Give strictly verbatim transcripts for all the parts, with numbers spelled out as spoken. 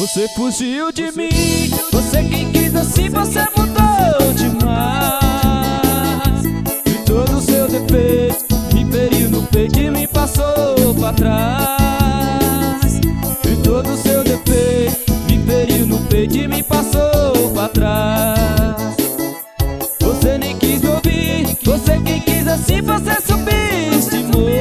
Você fugiu de mim, você quem quis assim, você mudou demais. E todo o seu defeito me feriu no peito e me passou pra trás. E todo o seu defeito me feriu no peito e me passou pra trás. Você nem quis me ouvir, você quem quis assim, você subestimou.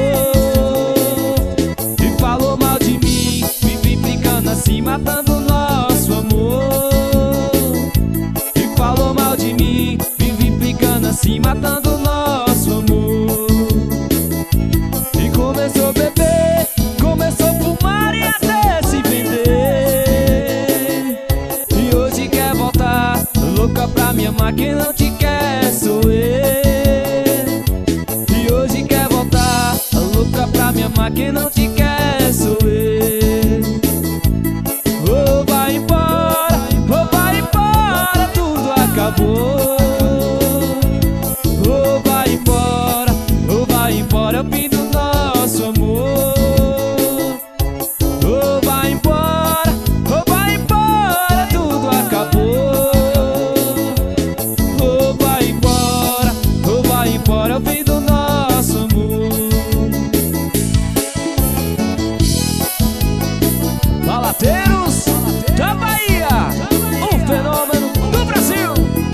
E falou mal de mim, vive brincando assim, matando o nosso amor. E falou mal de mim, vive implicando assim, matando o nosso amor. E começou a beber, começou a fumar e até se vender. E hoje quer voltar, louca pra me amar, quem não te quer sou eu. E hoje quer voltar, louca pra me amar, quem não te quer sou eu. Ou vai embora, ou vai embora, é o fim do nosso amor. Ou vai embora, ou vai embora, tudo acabou. Ou vai embora, ou vai embora, é o fim do nosso amor. Balateiros da Bahia, um fenômeno do Brasil.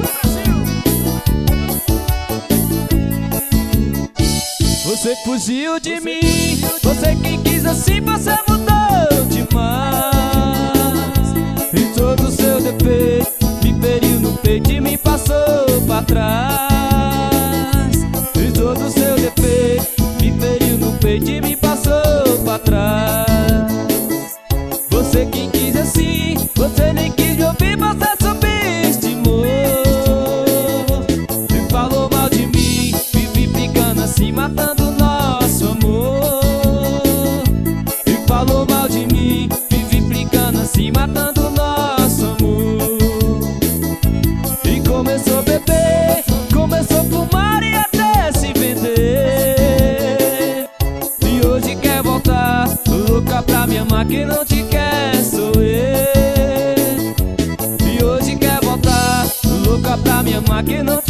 Você fugiu de mim, você quem quis assim, você mudou demais. E todo o seu defeito me feriu no peito e me passou pra trás. E todo o seu defeito me feriu no peito e me passou pra trás. Você quem quis assim, você nem quis me ouvir, você subestimou. E falou mal de mim, vive brigando assim, matando o nosso amor. E falou mal de mim, vive brincando assim, matando o nosso amor. E começou a beber, começou a fumar e até se vender. E hoje quer voltar, louca pra me amar, quem não te quer sou eu. E hoje quer voltar, louca pra me amar, quem não